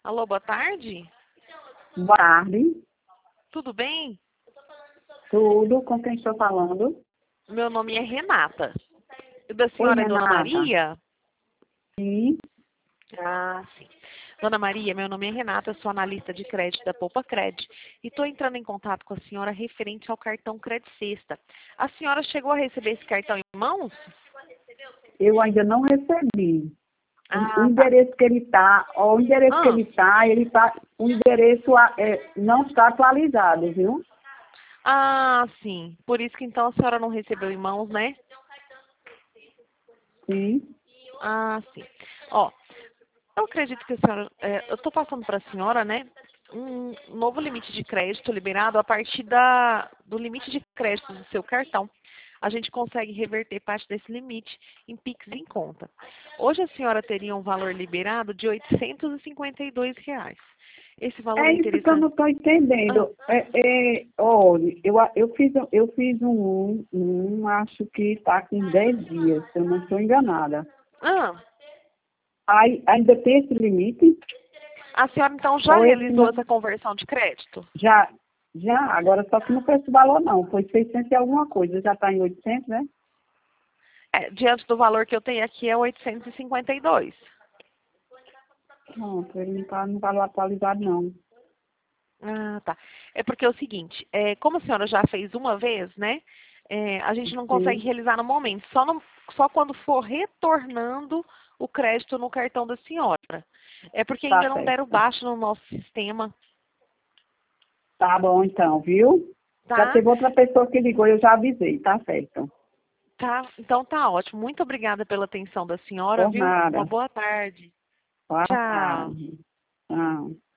Alô, boa tarde. Boa tarde. Tudo bem? Tudo com quem estou falando? Meu nome é Renata. E da Oi, senhora é Dona Renata. Maria? Sim. Ah, sim. Dona Maria, meu nome é Renata, sou analista de crédito da Poupa Cred e estou entrando em contato com a senhora referente ao cartão Cred Sexta. A senhora chegou a receber esse cartão em mãos? Eu ainda não recebi. O Ah, tá. endereço que ele está, Ah, o endereço não está atualizado, viu? sim. Por isso que então a senhora não recebeu em mãos, né? Sim. Ah, sim. Ó, eu acredito que a senhora, eu estou passando para a senhora, né, um novo limite de crédito liberado a partir do limite de crédito do seu cartão. A gente consegue reverter parte desse limite em Pix em conta. Hoje a senhora teria um valor liberado de R$ 852. Esse valor É é isso que eu não interessante. estou Ah, entendendo. Olha, eu fiz acho que está com 10 dias, se eu não estou enganada. ah, Aí, ainda tem esse limite? a senhora então já Ou esse realizou não, essa conversão de crédito? já, agora só que não foi esse valor não, foi 600 e alguma coisa, já está em 800, né? Diante do valor que eu tenho aqui é 852. Pronto, ele não está no valor atualizado não. Ah, tá. É porque é o seguinte, como a senhora já fez uma vez, né? A gente não consegue Sim, realizar no momento, só quando for retornando o crédito no cartão da senhora. É porque tá ainda não deram certo. baixo no nosso sistema, Tá bom então, viu? Já tá? teve outra pessoa que ligou, eu já avisei, tá certo. Tá, então tá ótimo. Muito obrigada pela atenção da senhora, Por viu? Uma nada. boa tarde. Boa Tchau. tarde. Tchau.